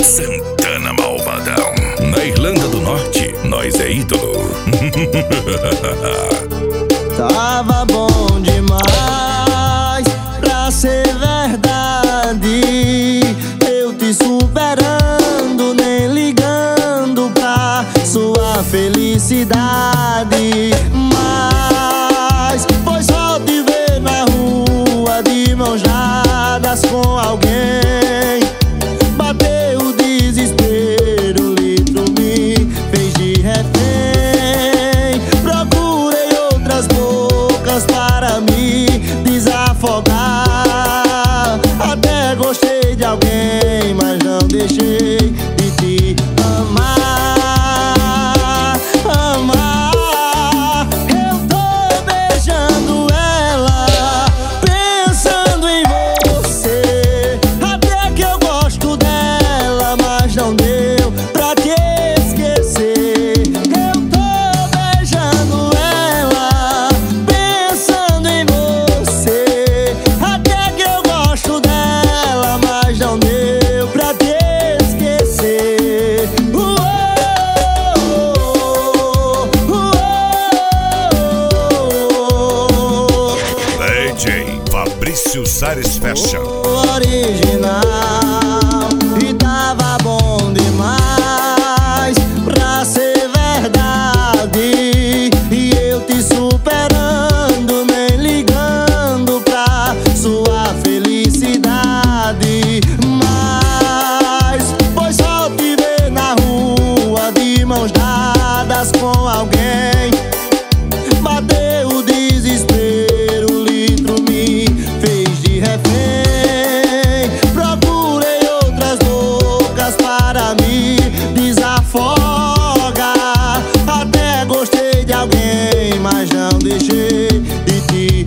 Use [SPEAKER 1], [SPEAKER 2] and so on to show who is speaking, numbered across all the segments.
[SPEAKER 1] Santana Malvadão. Na Irlanda do Norte, nós é ídolo.
[SPEAKER 2] Tava bom demais pra ser verdade, eu te superando, nem ligando pra sua felicidade. Mas foi só te ver na rua de mãos dadas com alguém, bateu o desespero, o litro me fez de refém. Procurei outras bocas para me desafogar, até gostei de alguém, mas não deixei de te amar. Amar, eu tô beijando ela, pensando em você, até que eu gosto dela, mas não deu pra te esquecer. Eu tô beijando ela, pensando em você, até que eu gosto dela, mas não deu pra te esquecer.
[SPEAKER 1] DJ Fabrício Sares Fashion.
[SPEAKER 2] Original, e tava bom demais pra ser verdade, e eu te superando, nem ligando pra sua felicidade. Mas foi só te ver na rua de mãos dadas com alguém, bateu o desespero, o litro me fez de refém. Procurei outras bocas para me desafogar, até gostei de alguém, mas não deixei de te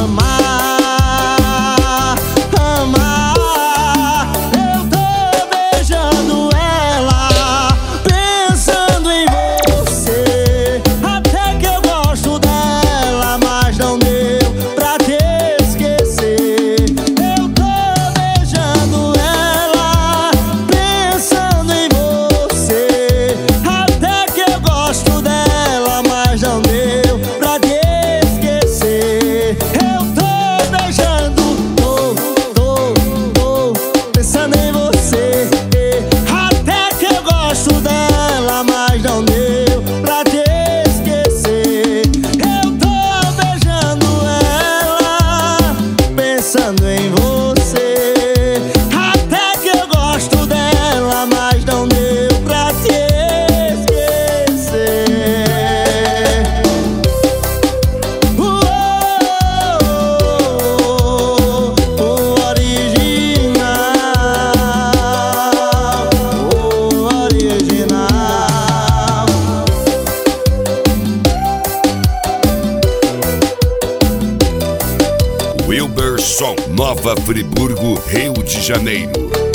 [SPEAKER 2] amar. Amar, eu tô beijando ela, pensando em você, até que eu gosto dela, mas não deu pra te esquecer. Eu tô beijando ela, pensando em você, até que eu gosto dela, mas não deu pra te esquecer. Eu tô beijando, tô pensando em você, até que eu gosto dela, mas não deu pra te esquecer. Eu tô beijando ela, pensando em você, até que eu gosto dela, mas não deu pra te esquecer. Original.
[SPEAKER 1] Wilberson, Nova Friburgo, Rio de Janeiro.